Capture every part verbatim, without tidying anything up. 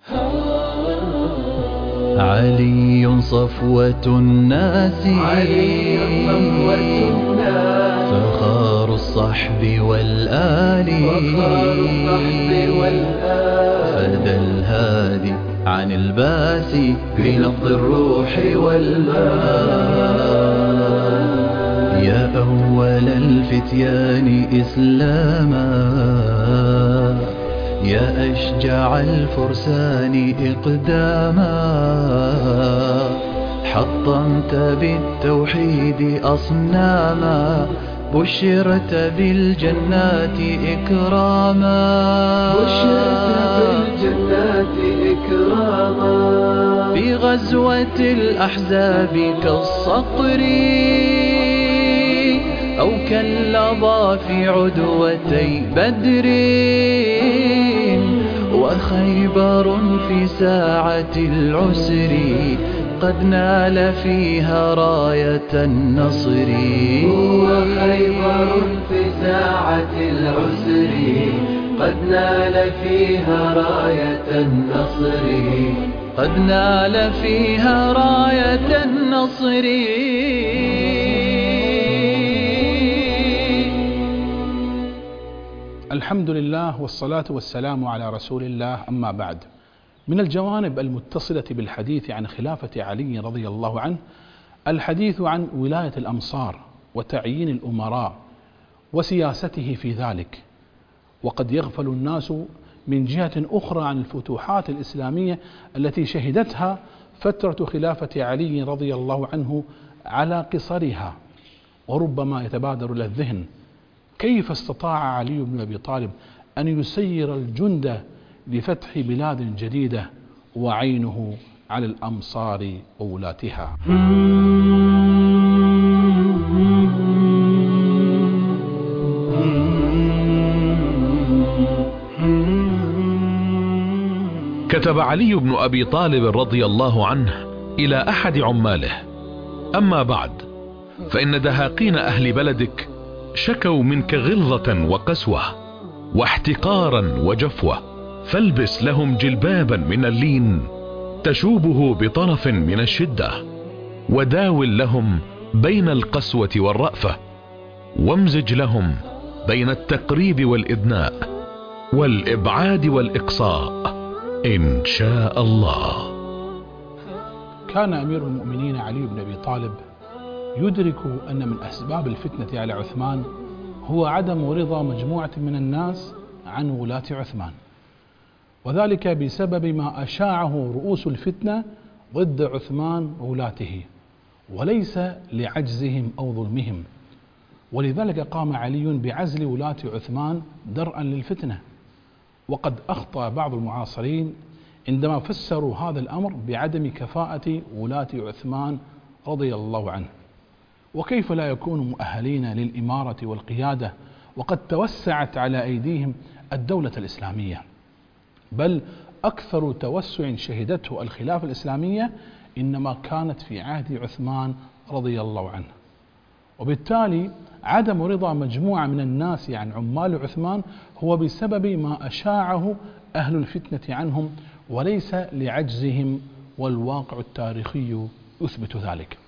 علي صفوة الناس، علي صفوة الناس، فخار الصحب والآل، فخار الصحب والآل، فدى الهادي عن الباس بنبض الروح والمال. يا أول الفتيان إسلاما، يا أشجع الفرسان إقداما، حطمت بالتوحيد أصناما، بشرت بالجنات إكراما، بشرت بالجنات إكراما. في غزوة الأحزاب كالصقر أو كاللظى في عدوتي بدر، وخيبر في ساعة العسر قد نال فيها راية النصر. وخيبر في ساعة العسر قد نال فيها راية النصر، قد نال فيها راية النصر. الحمد لله والصلاة والسلام على رسول الله، أما بعد. من الجوانب المتصلة بالحديث عن خلافة علي رضي الله عنه الحديث عن ولاية الأمصار وتعيين الأمراء وسياسته في ذلك. وقد يغفل الناس من جهة أخرى عن الفتوحات الإسلامية التي شهدتها فترة خلافة علي رضي الله عنه على قصرها، وربما يتبادر إلى الذهن كيف استطاع علي بن أبي طالب أن يسير الجند لفتح بلاد جديدة وعينه على الأمصار وولاتها. كتب علي بن أبي طالب رضي الله عنه إلى أحد عماله: أما بعد، فإن دهاقين أهل بلدك شكوا منك غلظة وقسوة واحتقارا وجفوة، فالبس لهم جلبابا من اللين تشوبه بطرف من الشدة، وداول لهم بين القسوة والرأفة، وامزج لهم بين التقريب والإدناء والإبعاد والإقصاء إن شاء الله. كان أمير المؤمنين علي بن أبي طالب يدرك أن من أسباب الفتنة على عثمان هو عدم رضا مجموعة من الناس عن ولاة عثمان، وذلك بسبب ما أشاعه رؤوس الفتنة ضد عثمان وولاته، وليس لعجزهم أو ظلمهم. ولذلك قام علي بعزل ولاة عثمان درءا للفتنة. وقد أخطأ بعض المعاصرين عندما فسروا هذا الأمر بعدم كفاءة ولاة عثمان رضي الله عنه، وكيف لا يكونوا مؤهلين للإمارة والقيادة وقد توسعت على أيديهم الدولة الإسلامية. بل أكثر توسع شهدته الخلافة الإسلامية إنما كانت في عهد عثمان رضي الله عنه. وبالتالي عدم رضا مجموعة من الناس عن عمال عثمان هو بسبب ما أشاعه أهل الفتنة عنهم، وليس لعجزهم، والواقع التاريخي يثبت ذلك.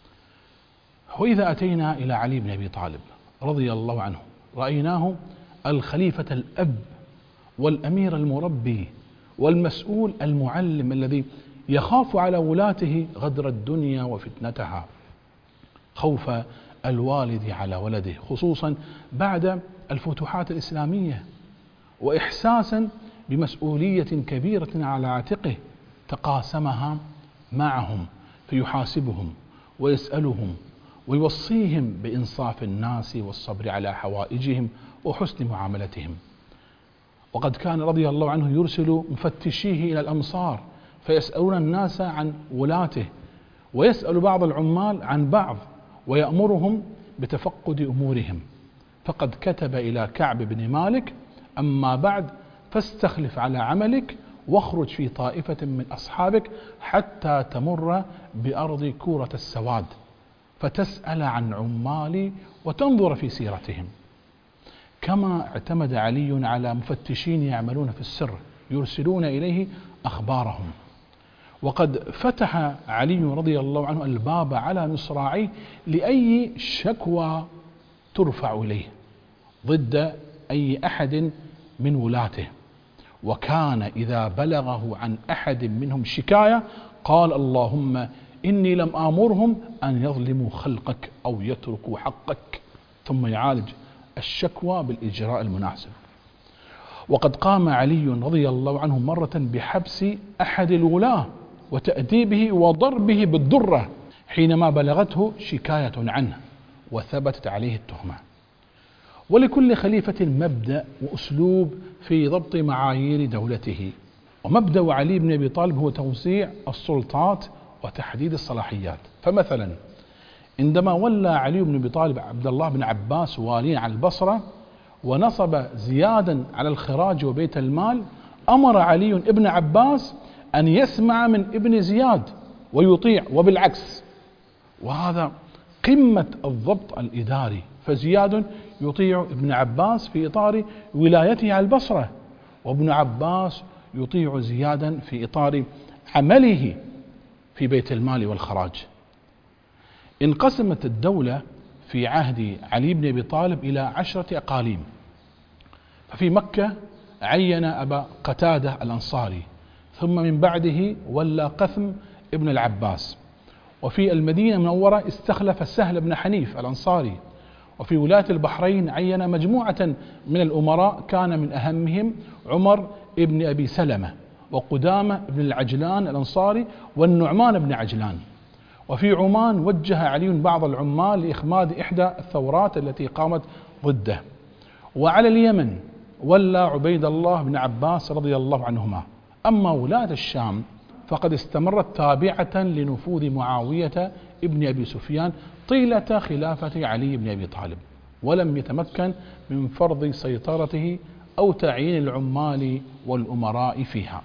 وإذا أتينا إلى علي بن أبي طالب رضي الله عنه رأيناه الخليفة الأب والأمير المربي والمسؤول المعلم الذي يخاف على ولاته غدر الدنيا وفتنتها، خوف الوالد على ولده خصوصا بعد الفتوحات الإسلامية، وإحساسا بمسؤولية كبيرة على عاتقه تقاسمها معهم، فيحاسبهم ويسألهم ويوصيهم بإنصاف الناس والصبر على حوائجهم وحسن معاملتهم. وقد كان رضي الله عنه يرسل مفتشيه إلى الأمصار فيسألون الناس عن ولاته، ويسأل بعض العمال عن بعض ويأمرهم بتفقد أمورهم. فقد كتب إلى كعب بن مالك: أما بعد فاستخلف على عملك واخرج في طائفة من أصحابك حتى تمر بأرض كورة السواد فتسأل عن عمالي وتنظر في سيرتهم. كما اعتمد علي على مفتشين يعملون في السر يرسلون إليه أخبارهم. وقد فتح علي رضي الله عنه الباب على مصراعيه لأي شكوى ترفع إليه ضد أي أحد من ولاته، وكان إذا بلغه عن أحد منهم شكاية قال اللهم إني لم آمرهم أن يظلموا خلقك أو يتركوا حقك، ثم يعالج الشكوى بالإجراء المناسب. وقد قام علي رضي الله عنه مرة بحبس أحد الولاة وتأديبه وضربه بالدرة حينما بلغته شكاية عنه وثبتت عليه التهمة. ولكل خليفة مبدأ وأسلوب في ضبط معايير دولته، ومبدأ علي بن أبي طالب هو توزيع السلطات وتحديد الصلاحيات. فمثلا عندما ولى علي بن أبي طالب عبد الله بن عباس واليا على البصرة ونصب زيادا على الخراج وبيت المال، أمر علي ابن عباس أن يسمع من ابن زياد ويطيع وبالعكس، وهذا قمة الضبط الإداري. فزياد يطيع ابن عباس في إطار ولايته على البصرة، وابن عباس يطيع زيادا في إطار عمله في بيت المال والخراج. انقسمت الدولة في عهد علي بن أبي طالب إلى عشرة أقاليم. ففي مكة عين أبا قتادة الأنصاري، ثم من بعده ولى قثم ابن العباس. وفي المدينة المنورة استخلف سهل بن حنيف الأنصاري. وفي ولاية البحرين عين مجموعة من الأمراء كان من أهمهم عمر ابن أبي سلمة وقدامة ابن العجلان الأنصاري والنعمان بن عجلان. وفي عمان وجه علي بعض العمال لإخماد إحدى الثورات التي قامت ضده. وعلى اليمن ولى عبيد الله بن عباس رضي الله عنهما. أما ولاية الشام فقد استمرت تابعة لنفوذ معاوية ابن أبي سفيان طيلة خلافة علي بن أبي طالب، ولم يتمكن من فرض سيطرته أو تعيين العمال والأمراء فيها.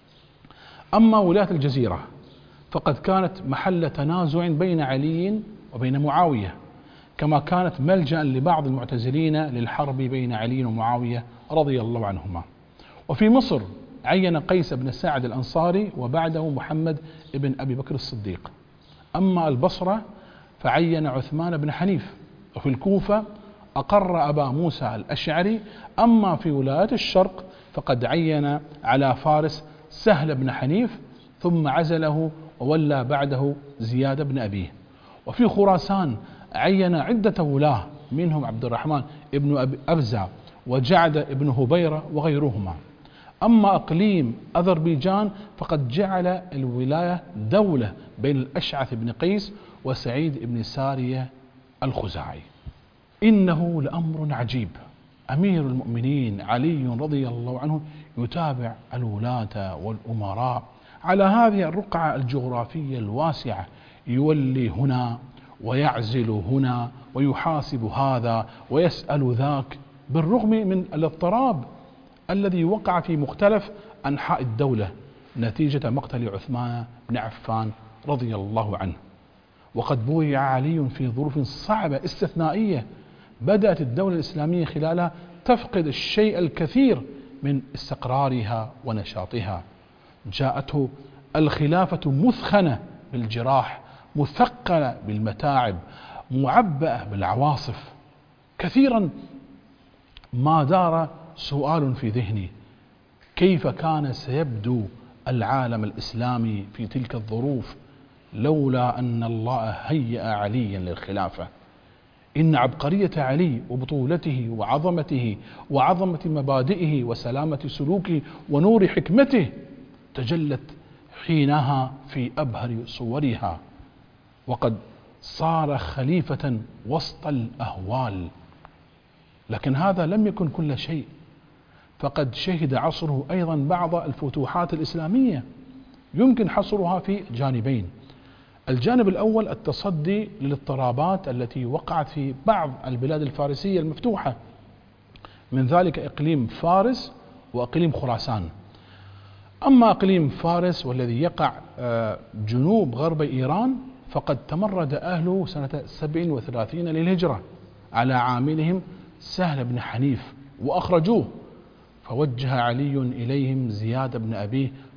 أما ولاية الجزيرة فقد كانت محل تنازع بين علي وبين معاوية، كما كانت ملجأ لبعض المعتزلين للحرب بين علي ومعاوية رضي الله عنهما. وفي مصر عين قيس بن سعد الأنصاري وبعده محمد بن أبي بكر الصديق. أما البصرة فعين عثمان بن حنيف. وفي الكوفة أقر أبا موسى الأشعري. أما في ولاية الشرق فقد عين على فارس سهل بن حنيف ثم عزله وولى بعده زياد بن أبيه. وفي خراسان عين عدة ولاة منهم عبد الرحمن ابن أبزة وجعد ابن هبيرة وغيرهما. أما أقليم أذربيجان فقد جعل الولاية دولة بين الأشعث بن قيس وسعيد بن سارية الخزاعي. إنه لأمر عجيب. أمير المؤمنين علي رضي الله عنه يتابع الولاة والأمراء على هذه الرقعة الجغرافية الواسعة، يولي هنا ويعزل هنا ويحاسب هذا ويسأل ذاك، بالرغم من الاضطراب الذي وقع في مختلف أنحاء الدولة نتيجة مقتل عثمان بن عفان رضي الله عنه. وقد بويع علي في ظروف صعبة استثنائية بدأت الدولة الإسلامية خلالها تفقد الشيء الكثير من استقرارها ونشاطها. جاءته الخلافة مثخنة بالجراح، مثقلة بالمتاعب، معبأة بالعواصف. كثيرا ما دار سؤال في ذهني: كيف كان سيبدو العالم الإسلامي في تلك الظروف لولا أن الله هيأ عليا للخلافة؟ إن عبقرية علي وبطولته وعظمته وعظمة مبادئه وسلامة سلوكه ونور حكمته تجلت حينها في أبهر صورها، وقد صار خليفة وسط الأهوال. لكن هذا لم يكن كل شيء، فقد شهد عصره أيضا بعض الفتوحات الإسلامية يمكن حصرها في جانبين. الجانب الأول التصدي للاضطرابات التي وقعت في بعض البلاد الفارسية المفتوحة، من ذلك إقليم فارس وإقليم خراسان. أما إقليم فارس والذي يقع جنوب غرب إيران فقد تمرد أهله سنة سبع وثلاثين للهجرة على عاملهم سهل بن حنيف وأخرجوه، فوجه علي إليهم زياد بن أبيه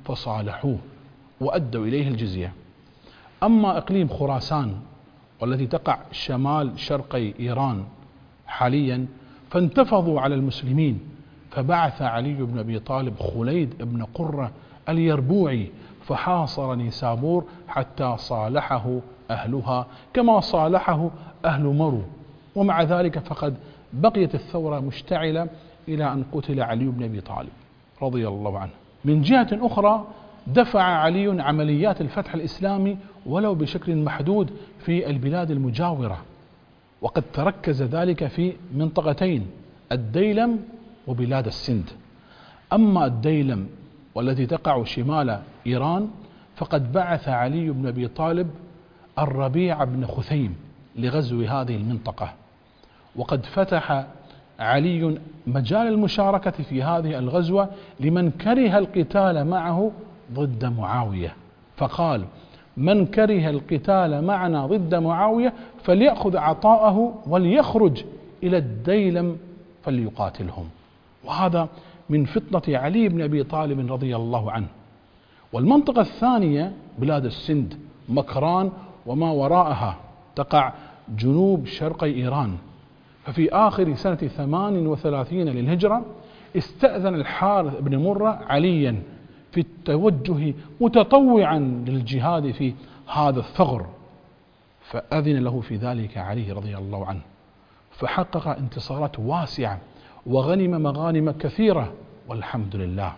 فصالحوه وأدوا إليه الجزية. أما إقليم خراسان والتي تقع شمال شرقي إيران حاليا فانتفضوا على المسلمين، فبعث علي بن أبي طالب خليد بن قرة اليربوعي فحاصر نيسابور حتى صالحه أهلها كما صالحه أهل مرو، ومع ذلك فقد بقيت الثورة مشتعلة إلى أن قتل علي بن أبي طالب رضي الله عنه. من جهة أخرى دفع علي عمليات الفتح الإسلامي ولو بشكل محدود في البلاد المجاورة، وقد تركز ذلك في منطقتين الديلم وبلاد السند. أما الديلم والتي تقع شمال إيران فقد بعث علي بن أبي طالب الربيع بن خثيم لغزو هذه المنطقة، وقد فتح علي مجال المشاركة في هذه الغزوة لمن كره القتال معه ضد معاوية، فقال: من كره القتال معنا ضد معاوية فليأخذ عطاءه وليخرج إلى الديلم فليقاتلهم. وهذا من فطنة علي بن أبي طالب رضي الله عنه. والمنطقة الثانية بلاد السند مكران وما وراءها تقع جنوب شرقي إيران. ففي آخر سنة ثمان وثلاثين للهجرة استأذن الحارث بن مرة عليا في التوجه متطوعا للجهاد في هذا الثغر، فأذن له في ذلك علي رضي الله عنه، فحقق انتصارات واسعة وغنم مغانم كثيرة والحمد لله.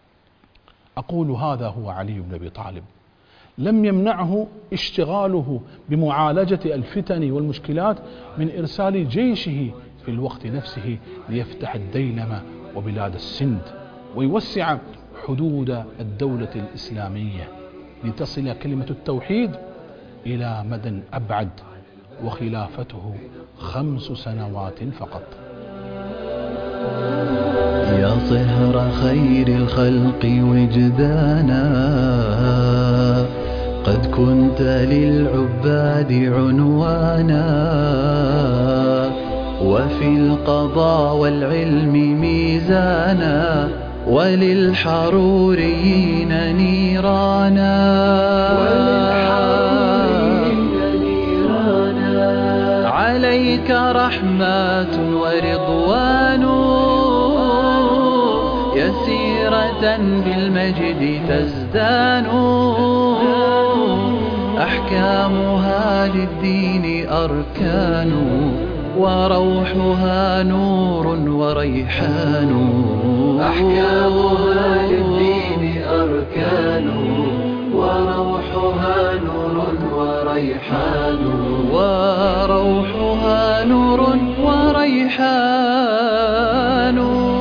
أقول هذا هو علي بن أبي طالب، لم يمنعه اشتغاله بمعالجة الفتن والمشكلات من إرسال جيشه في الوقت نفسه ليفتح الديلم وبلاد السند ويوسع حدود الدولة الإسلامية لتصل كلمة التوحيد إلى مدى أبعد، وخلافته خمس سنوات فقط. يا صهر خير الخلق وجدانا، قد كنت للعباد عنوانا، وفي القضاء والعلم ميزانا، وللحروريين نيرانا. عليك رحمات ورضوان، يسيرة بالمجد تزدان، أحكامها للدين أركان، وروحها نور وريحان. أحكامها للدين أركان، وروحها نور وريحان. وروحها نور وريحان.